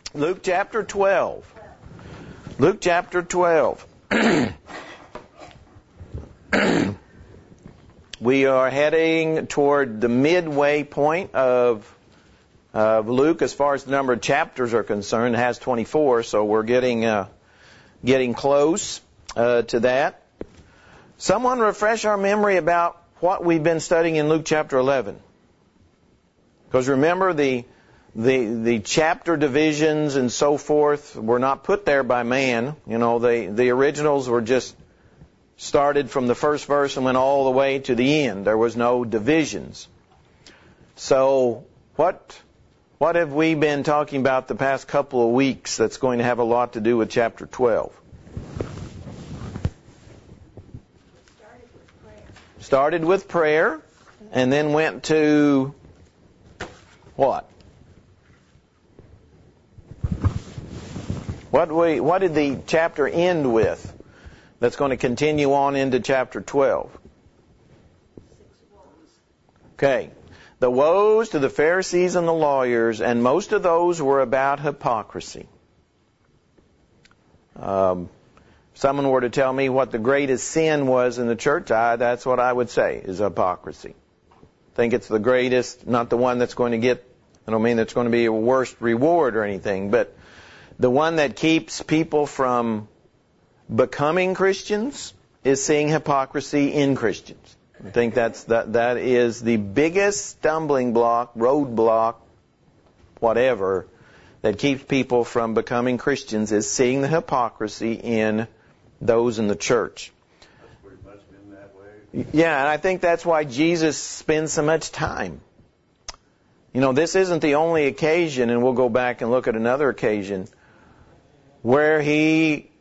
Luke chapter 12. Luke chapter 12. We are heading toward the midway point of Luke as far as the number of chapters are concerned. It has 24, so we're getting close to that. Someone refresh our memory about what we've been studying in Luke chapter 11. Because remember, the chapter divisions and so forth were not put there by man. You know, the originals were just started from the first verse and went all the way to the end. There was no divisions. So what have we been talking about the past couple of weeks that's going to have a lot to do with chapter 12? Started with prayer and then went to what? What did the chapter end with that's going to continue on into chapter 12? Okay. The woes to the Pharisees and the lawyers, and most of those were about hypocrisy. If someone were to tell me what the greatest sin was in the church, that's what I would say, is hypocrisy. I think it's the greatest, not the one that's going to get, I don't mean that's going to be a worst reward or anything, but the one that keeps people from becoming Christians is seeing hypocrisy in Christians. I think that is the biggest stumbling block, roadblock, whatever, that keeps people from becoming Christians is seeing the hypocrisy in those in the church. That's pretty much been that way. Yeah, and I think that's why Jesus spends so much time. You know, this isn't the only occasion, and we'll go back and look at another occasion, where he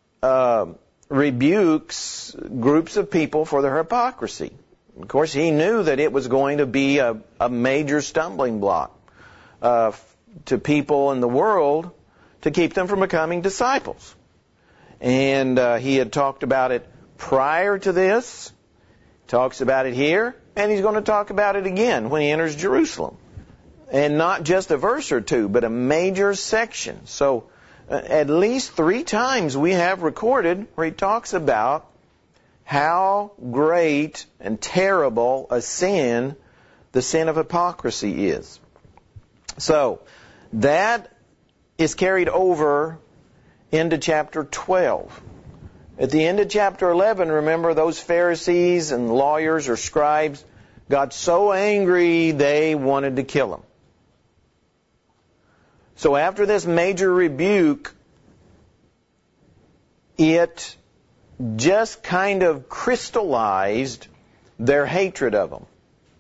rebukes groups of people for their hypocrisy. Of course, he knew that it was going to be a major stumbling block to people in the world to keep them from becoming disciples. And he had talked about it prior to this, talks about it here, and he's going to talk about it again when he enters Jerusalem. And not just a verse or two, but a major section. So at least 3 times we have recorded where he talks about how great and terrible a sin the sin of hypocrisy is. So that is carried over into chapter 12. At the end of chapter 11, remember, those Pharisees and lawyers or scribes got so angry they wanted to kill him. So after this major rebuke, it just kind of crystallized their hatred of him.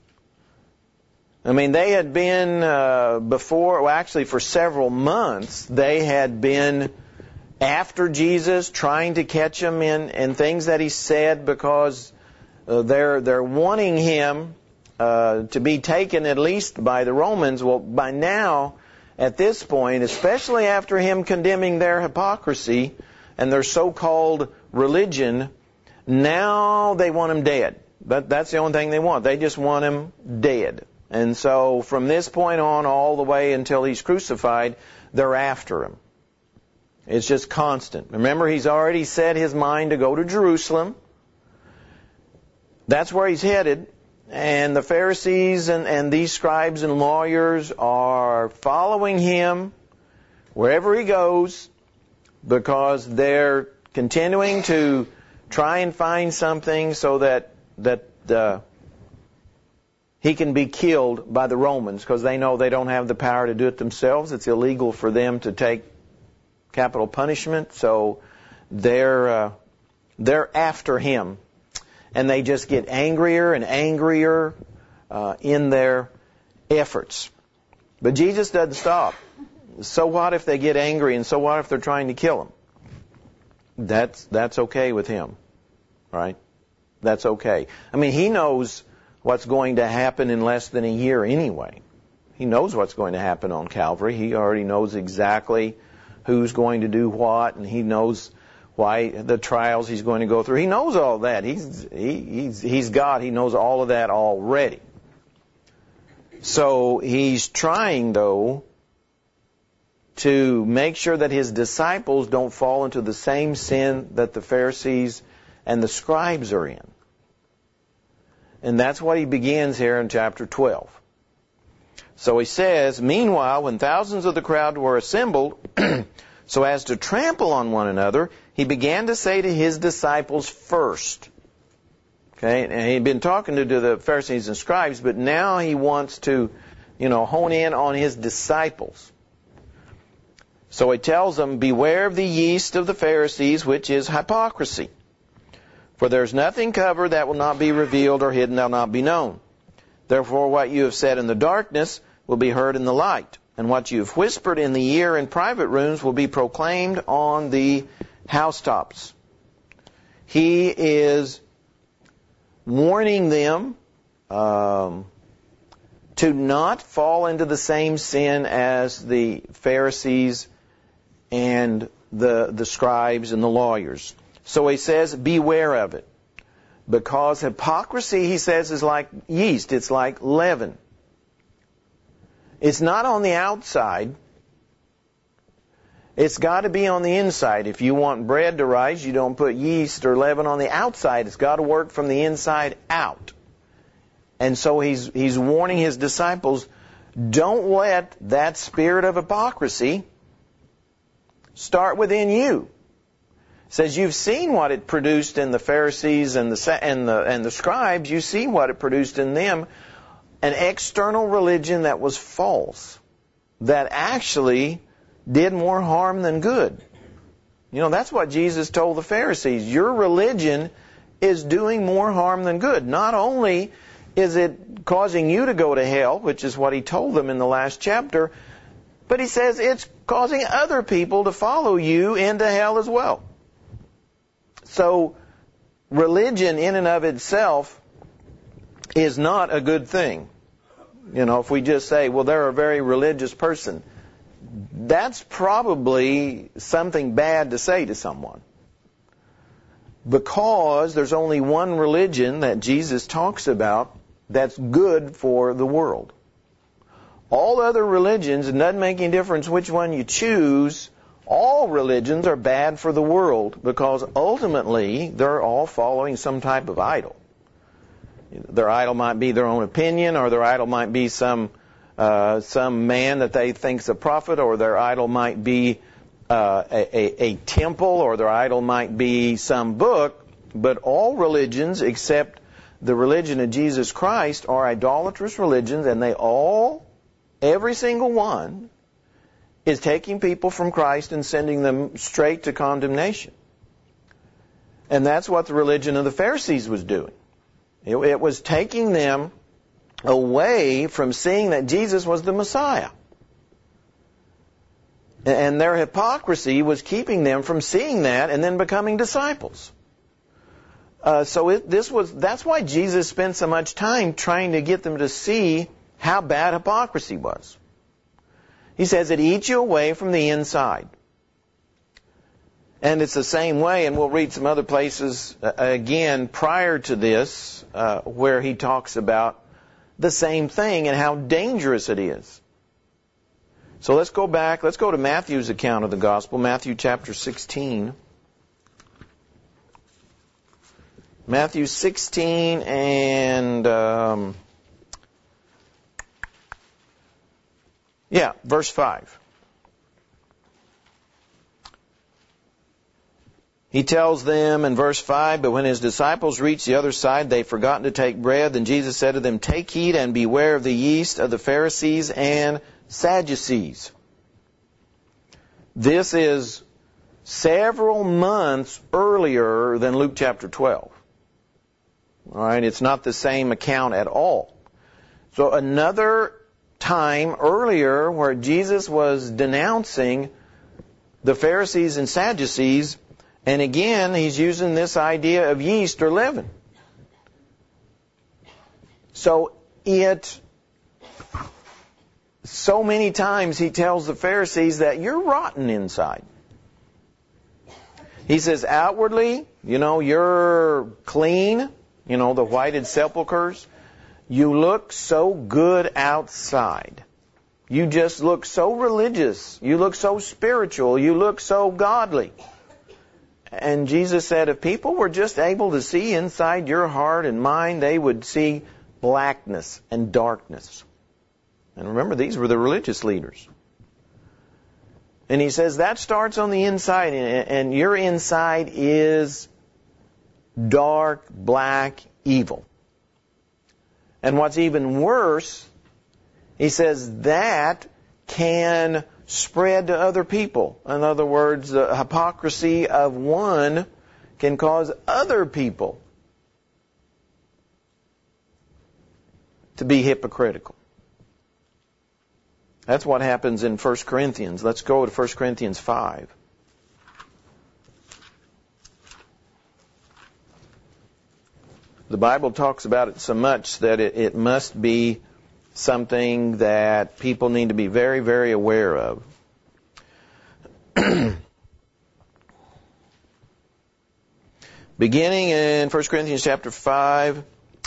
I mean, they had been for several months, they had been after Jesus, trying to catch him in things that he said, because they're wanting him to be taken at least by the Romans. Well, by now, at this point, especially after him condemning their hypocrisy and their so-called religion, now they want him dead. That's the only thing they want. They just want him dead. And so from this point on all the way until he's crucified, they're after him. It's just constant. Remember, he's already set his mind to go to Jerusalem. That's where he's headed. And the Pharisees and these scribes and lawyers are following him wherever he goes, because they're continuing to try and find something so that he can be killed by the Romans, because they know they don't have the power to do it themselves. It's illegal for them to take capital punishment, so they're after him. And they just get angrier and angrier in their efforts. But Jesus doesn't stop. So what if they get angry, and so what if they're trying to kill him? That's okay with him, right? That's okay. I mean, he knows what's going to happen in less than a year anyway. He knows what's going to happen on Calvary. He already knows exactly who's going to do what, and he knows why the trials he's going to go through. He knows all that. He's God. He knows all of that already. So he's trying, though, to make sure that his disciples don't fall into the same sin that the Pharisees and the scribes are in. And that's what he begins here in chapter 12. So he says, meanwhile, when thousands of the crowd were assembled, so as to trample on one another, he began to say to his disciples first. Okay, and he'd been talking to the Pharisees and scribes, but now he wants to, hone in on his disciples. So he tells them, beware of the yeast of the Pharisees, which is hypocrisy. For there's nothing covered that will not be revealed, or hidden that will not be known. Therefore, what you have said in the darkness will be heard in the light, and what you have whispered in the ear in private rooms will be proclaimed on the housetops. He is warning them to not fall into the same sin as the Pharisees and the scribes and the lawyers. So he says, beware of it. Because hypocrisy, he says, is like yeast. It's like leaven. It's not on the outside. It's got to be on the inside. If you want bread to rise, you don't put yeast or leaven on the outside. It's got to work from the inside out. And so he's warning his disciples, don't let that spirit of hypocrisy start within you. It says you've seen what it produced in the Pharisees and the scribes. You see what it produced in them. An external religion that was false, that actually did more harm than good. That's what Jesus told the Pharisees. Your religion is doing more harm than good. Not only is it causing you to go to hell, which is what he told them in the last chapter, but he says it's causing other people to follow you into hell as well. So religion in and of itself is not a good thing. If we just say, well, they're a very religious person, that's probably something bad to say to someone. Because there's only one religion that Jesus talks about that's good for the world. All other religions, it doesn't make any difference which one you choose, all religions are bad for the world because ultimately they're all following some type of idol. Their idol might be their own opinion, or their idol might be some man that they think's a prophet, or their idol might be a temple, or their idol might be some book. But all religions except the religion of Jesus Christ are idolatrous religions, and every single one, is taking people from Christ and sending them straight to condemnation. And that's what the religion of the Pharisees was doing. It was taking them away from seeing that Jesus was the Messiah. And their hypocrisy was keeping them from seeing that and then becoming disciples. That's why Jesus spent so much time trying to get them to see how bad hypocrisy was. He says it eats you away from the inside. And it's the same way, and we'll read some other places again prior to this where he talks about the same thing and how dangerous it is. So let's go back. Let's go to Matthew's account of the gospel, Matthew chapter 16. Matthew 16 and verse 5. He tells them in verse 5, but when his disciples reached the other side, they forgotten to take bread. Then Jesus said to them, take heed and beware of the yeast of the Pharisees and Sadducees. This is several months earlier than Luke chapter 12. All right, it's not the same account at all. So another time earlier where Jesus was denouncing the Pharisees and Sadducees, and again he's using this idea of yeast or leaven. So many times he tells the Pharisees that you're rotten inside. He says outwardly, you're clean, the whited sepulchres. You look so good outside. You just look so religious. You look so spiritual. You look so godly. And Jesus said if people were just able to see inside your heart and mind, they would see blackness and darkness. And remember, these were the religious leaders. And he says that starts on the inside, and your inside is dark, black, evil. And what's even worse, he says that can spread to other people. In other words, the hypocrisy of one can cause other people to be hypocritical. That's what happens in 1 Corinthians. Let's go to 1 Corinthians 5. The Bible talks about it so much that it must be something that people need to be very, very aware of. Beginning in 1 Corinthians chapter 5,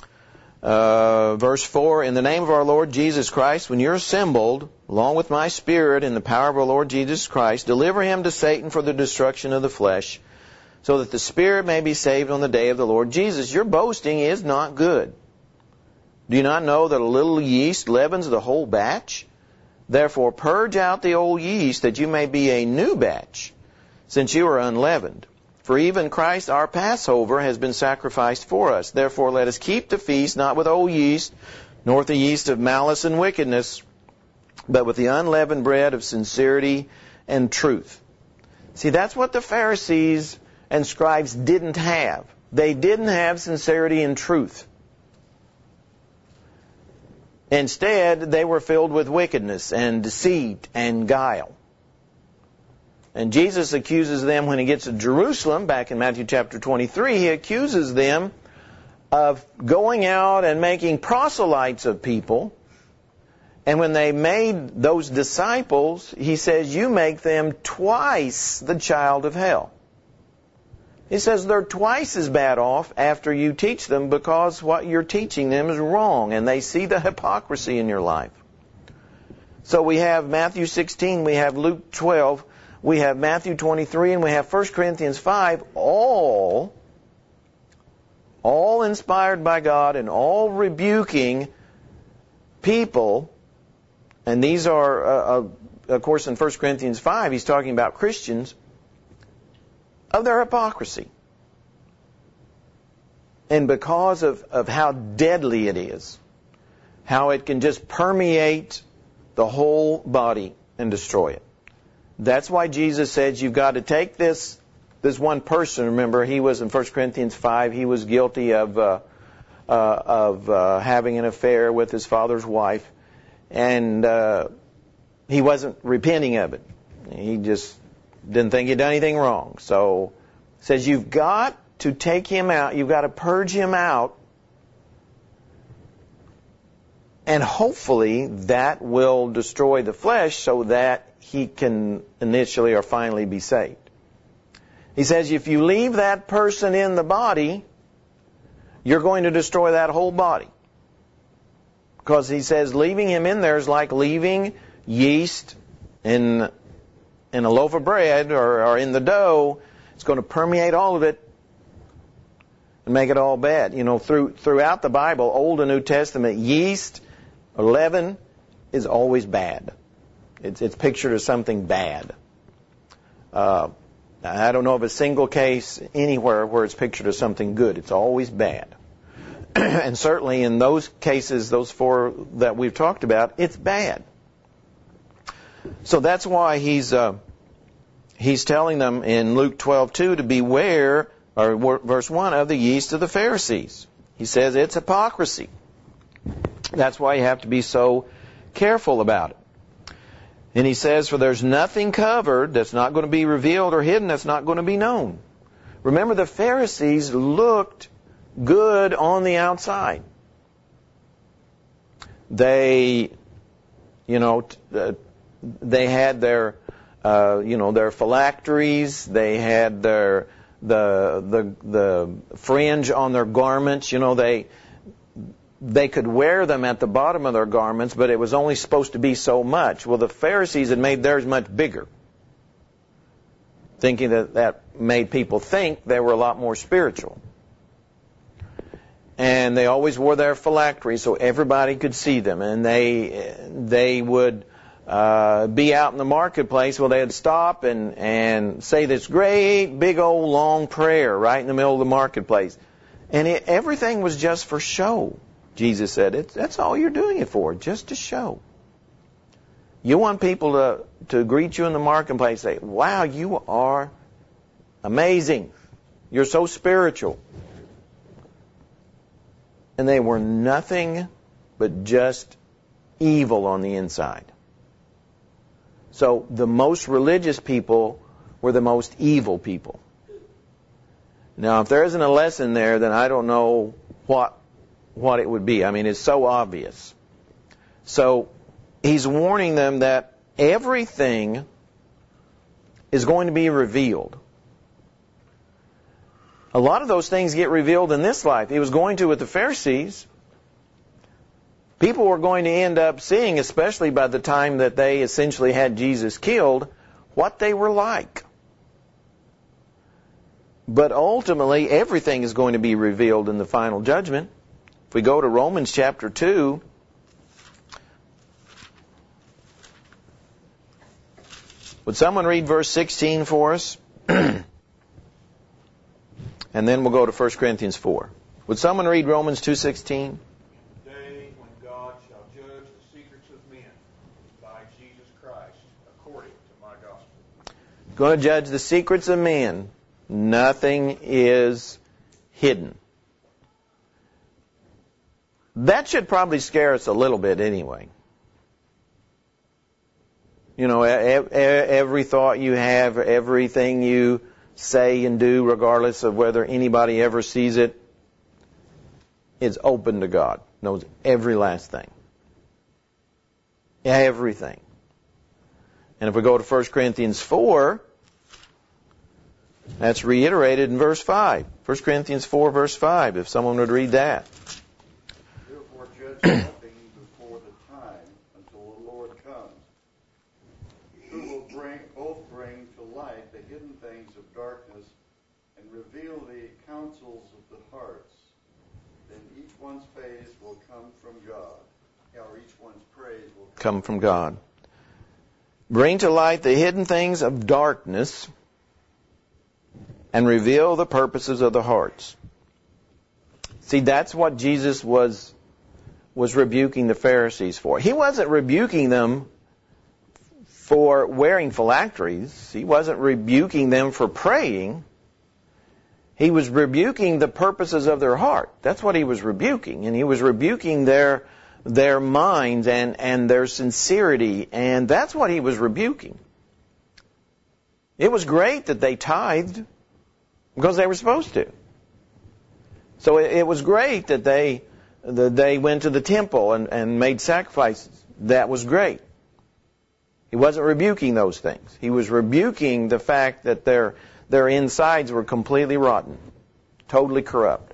verse 4, in the name of our Lord Jesus Christ, when you're assembled, along with my spirit in the power of our Lord Jesus Christ, deliver him to Satan for the destruction of the flesh, so that the spirit may be saved on the day of the Lord Jesus. Your boasting is not good. Do you not know that a little yeast leavens the whole batch? Therefore purge out the old yeast, that you may be a new batch, since you are unleavened. For even Christ our Passover has been sacrificed for us. Therefore let us keep the feast not with old yeast, nor with the yeast of malice and wickedness, but with the unleavened bread of sincerity and truth. See, that's what the Pharisees and scribes didn't have. They didn't have sincerity and truth. Instead, they were filled with wickedness and deceit and guile. And Jesus accuses them when he gets to Jerusalem, back in Matthew chapter 23, he accuses them of going out and making proselytes of people. And when they made those disciples, he says, you make them twice the child of hell. He says they're twice as bad off after you teach them, because what you're teaching them is wrong, and they see the hypocrisy in your life. So we have Matthew 16, we have Luke 12, we have Matthew 23, and we have 1 Corinthians 5, all inspired by God and all rebuking people. And these are, of course, in 1 Corinthians 5, he's talking about Christians, of their hypocrisy. And because of how deadly it is, how it can just permeate the whole body and destroy it. That's why Jesus said you've got to take this one person. Remember, he was in 1 Corinthians 5, he was guilty of having an affair with his father's wife, and he wasn't repenting of it. He just didn't think he'd done anything wrong. So it says you've got to take him out, you've got to purge him out, and hopefully that will destroy the flesh so that he can initially or finally be saved. He says if you leave that person in the body, you're going to destroy that whole body. Because he says leaving him in there is like leaving yeast in a loaf of bread or in the dough. It's going to permeate all of it and make it all bad. You know, throughout the Bible, Old and New Testament, yeast or leaven is always bad. It's pictured as something bad. I don't know of a single case anywhere where it's pictured as something good. It's always bad. And certainly in those cases, those four that we've talked about, it's bad. So that's why he's telling them in Luke 12:2 to beware, or verse 1, of the yeast of the Pharisees. He says it's hypocrisy. That's why you have to be so careful about it. And he says, for there's nothing covered that's not going to be revealed, or hidden that's not going to be known. Remember, the Pharisees looked good on the outside. They, they had their phylacteries. They had the fringe on their garments. they could wear them at the bottom of their garments, but it was only supposed to be so much. Well, the Pharisees had made theirs much bigger, thinking that made people think they were a lot more spiritual. And they always wore their phylacteries so everybody could see them. And they would be out in the marketplace. Well, they'd stop and say this great big old long prayer right in the middle of the marketplace. And everything was just for show. Jesus said, that's all you're doing it for, just to show. You want people to greet you in the marketplace, say, wow, you are amazing. You're so spiritual. And they were nothing but just evil on the inside. So the most religious people were the most evil people. Now, if there isn't a lesson there, then I don't know what it would be. I mean, it's so obvious. So he's warning them that everything is going to be revealed. A lot of those things get revealed in this life. He was going to with the Pharisees. People were going to end up seeing, especially by the time that they essentially had Jesus killed, what they were like. But ultimately, everything is going to be revealed in the final judgment. If we go to Romans chapter 2, would someone read verse 16 for us? And then we'll go to 1 Corinthians 4. Would someone read Romans 2:16? Day when God shall judge the secrets of men by Jesus Christ according to my gospel. Going to judge the secrets of men. Nothing is hidden. That should probably scare us a little bit anyway. You know, every thought you have, everything you say and do, regardless of whether anybody ever sees it, is open to God. Knows every last thing. Everything. And if we go to 1 Corinthians 4, that's reiterated in verse 5. 1 Corinthians 4, verse 5, if someone would read that. Therefore judge nothing before the time until the Lord comes, who will bring to light the hidden things of darkness and reveal the counsels of the hearts. Then each one's praise will come from God. Or each one's praise will come from God. Bring to light the hidden things of darkness and reveal the purposes of the hearts. See, that's what Jesus was rebuking the Pharisees for. He wasn't rebuking them for wearing phylacteries. He wasn't rebuking them for praying. He was rebuking the purposes of their heart. That's what he was rebuking. And he was rebuking their minds and their sincerity. And that's what he was rebuking. It was great that they tithed because they were supposed to. So it was great that they went to the temple and made sacrifices. That was great. He wasn't rebuking those things. He was rebuking the fact that their insides were completely rotten, totally corrupt.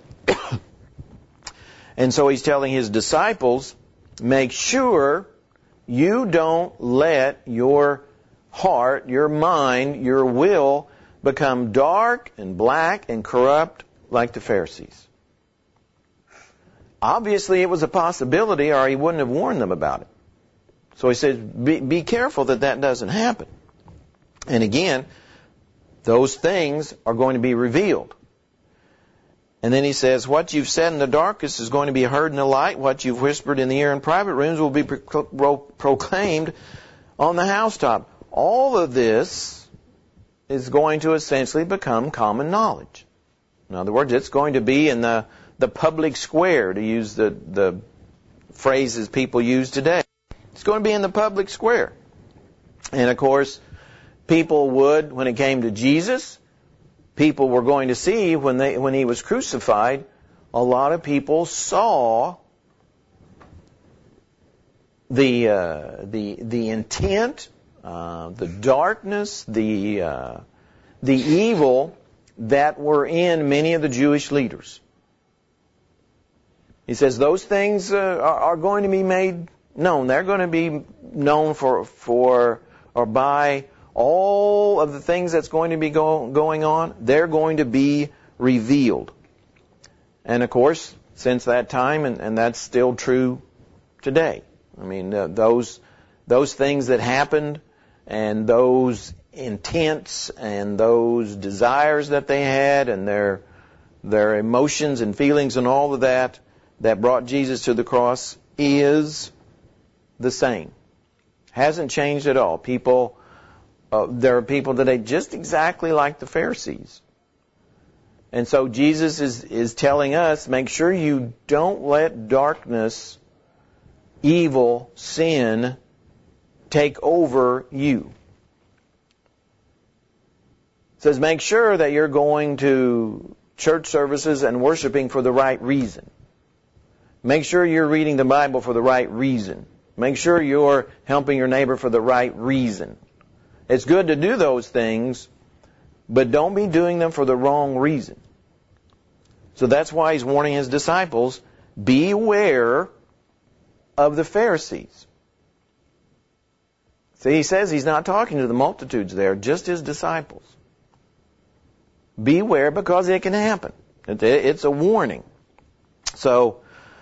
And so he's telling his disciples, make sure you don't let your heart, your mind, your will become dark and black and corrupt like the Pharisees. Obviously, it was a possibility, or he wouldn't have warned them about it. So he says, be careful that doesn't happen. And again, those things are going to be revealed. And then he says, what you've said in the darkness is going to be heard in the light. What you've whispered in the ear in private rooms will be proclaimed on the housetop. All of this is going to essentially become common knowledge. In other words, it's going to be in the public square, to use the phrases people use today. It's going to be in the public square. And of course, people would, when it came to Jesus, people were going to see when he was crucified, a lot of people saw the intent, the darkness, the evil that were in many of the Jewish leaders. He says those things are going to be made known. They're going to be known for or by all of the things that's going to be going on. They're going to be revealed. And of course, since that time, and that's still true today. I mean, those things that happened and those intents and those desires that they had and their emotions and feelings and all of that brought Jesus to the cross is the same. Hasn't changed at all. There are people today just exactly like the Pharisees. And so Jesus is telling us, make sure you don't let darkness, evil, sin take over you. It says make sure that you're going to church services and worshiping for the right reason. Make sure you're reading the Bible for the right reason. Make sure you're helping your neighbor for the right reason. It's good to do those things, but don't be doing them for the wrong reason. So that's why he's warning his disciples, beware of the Pharisees. See, he says he's not talking to the multitudes there, just his disciples. Beware, because it can happen. It's a warning. So,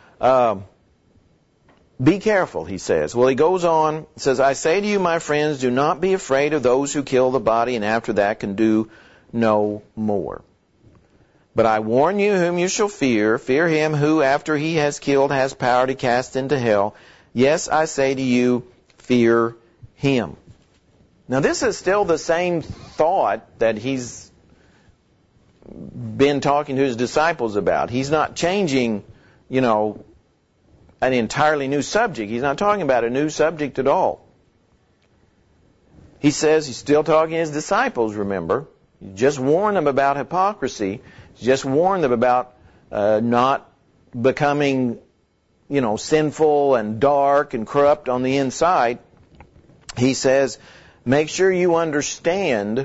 be careful, he says. Well, he goes on, says, I say to you, my friends, do not be afraid of those who kill the body and after that can do no more. But I warn you whom you shall fear. Fear him who, after he has killed, has power to cast into hell. Yes, I say to you, fear him. Now, this is still the same thought that he's been talking to his disciples about. He's not changing, an entirely new subject. He's not talking about a new subject at all. He says he's still talking to his disciples, remember. He just warned them about hypocrisy. He just warned them about not becoming, sinful and dark and corrupt on the inside. He says, make sure you understand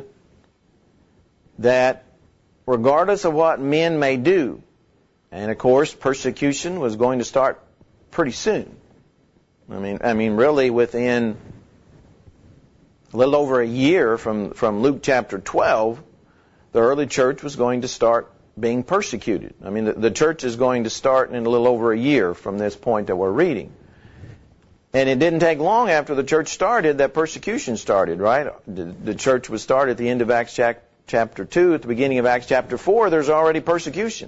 that regardless of what men may do, and of course persecution was going to start pretty soon. I mean, really within a little over a year from Luke chapter 12, the early church was going to start being persecuted. I mean, the church is going to start in a little over a year from this point that we're reading. And it didn't take long after the church started that persecution started, right? The church was started at the end of Acts chapter 2. At the beginning of Acts chapter 4, there's already persecution.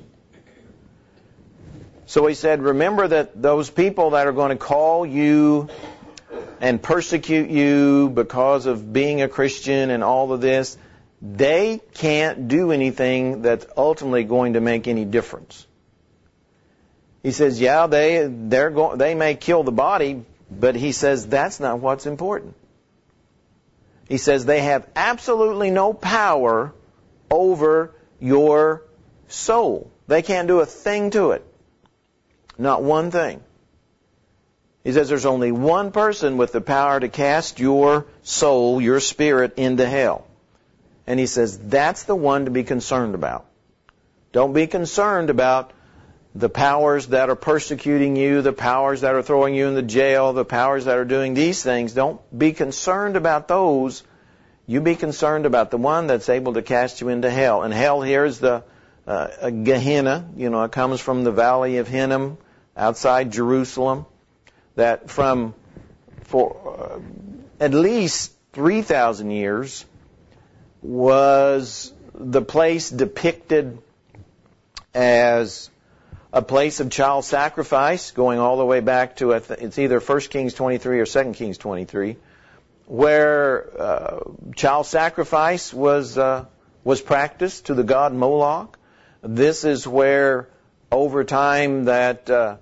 So he said, remember that those people that are going to call you and persecute you because of being a Christian and all of this, they can't do anything that's ultimately going to make any difference. He says, yeah, they may kill the body, but he says that's not what's important. He says they have absolutely no power over your soul. They can't do a thing to it. Not one thing. He says there's only one person with the power to cast your soul, your spirit, into hell. And he says that's the one to be concerned about. Don't be concerned about the powers that are persecuting you, the powers that are throwing you in the jail, the powers that are doing these things. Don't be concerned about those. You be concerned about the one that's able to cast you into hell. And hell here is the Gehenna. It comes from the valley of Hinnom outside Jerusalem. That for at least 3,000 years was the place depicted as a place of child sacrifice, going all the way back to, it's either 1 Kings 23 or 2 Kings 23, where child sacrifice was practiced to the god Moloch. This is where, over time, that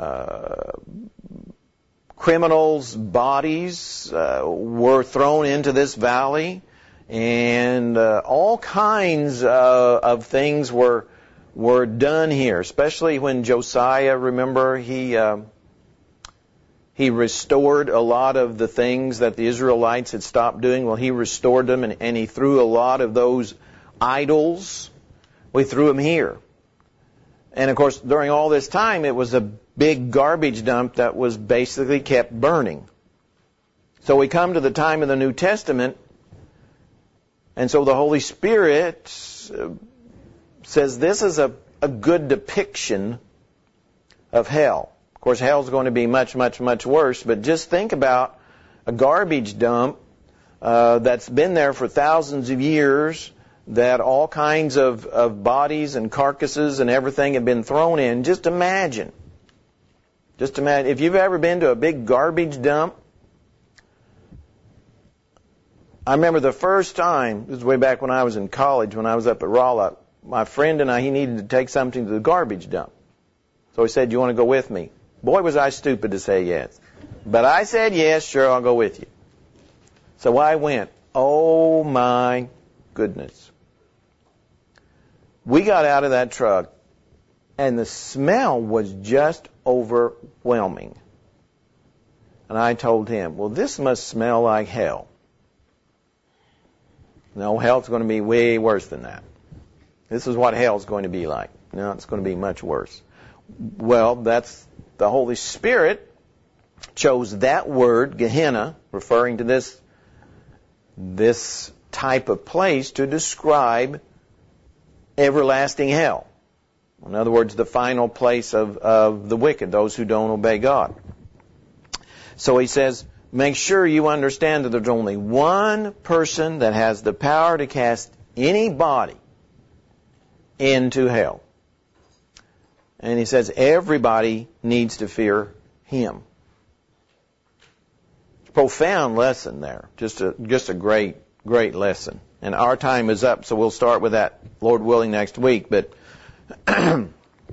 criminals' bodies were thrown into this valley, and all kinds of things were done here, especially when Josiah, remember, he restored a lot of the things that the Israelites had stopped doing. Well, he restored them, and he threw a lot of those idols. We threw them here. And of course, during all this time, it was a big garbage dump that was basically kept burning. So we come to the time of the New Testament, and so the Holy Spirit says this is a good depiction of hell. Of course, hell's going to be much, much, much worse, but just think about a garbage dump that's been there for thousands of years, that all kinds of bodies and carcasses and everything have been thrown in. Just imagine. If you've ever been to a big garbage dump, I remember the first time, this was way back when I was in college, when I was up at Rolla, my friend and I, he needed to take something to the garbage dump. So he said, "Do you want to go with me?" Boy, was I stupid to say yes. But I said, "Yes, sure, I'll go with you." So I went. Oh my goodness. We got out of that truck, and the smell was just overwhelming. And I told him, "Well, this must smell like hell." No, hell's going to be way worse than that. This is what hell's going to be like. No, it's going to be much worse. Well, that's the Holy Spirit chose that word, Gehenna, referring to this type of place, to describe everlasting hell. In other words, the final place of the wicked, those who don't obey God. So he says, make sure you understand that there's only one person that has the power to cast anybody into hell. And he says everybody needs to fear him. Profound lesson there. Just a great lesson. And our time is up, so we'll start with that, Lord willing, next week. But I'm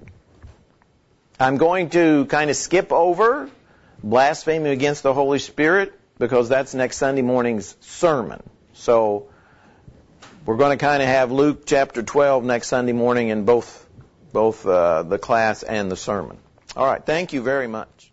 going to kind of skip over blasphemy against the Holy Spirit, because that's next Sunday morning's sermon. So we're going to kind of have Luke chapter 12 next Sunday morning in both the class and the sermon. All right, thank you very much.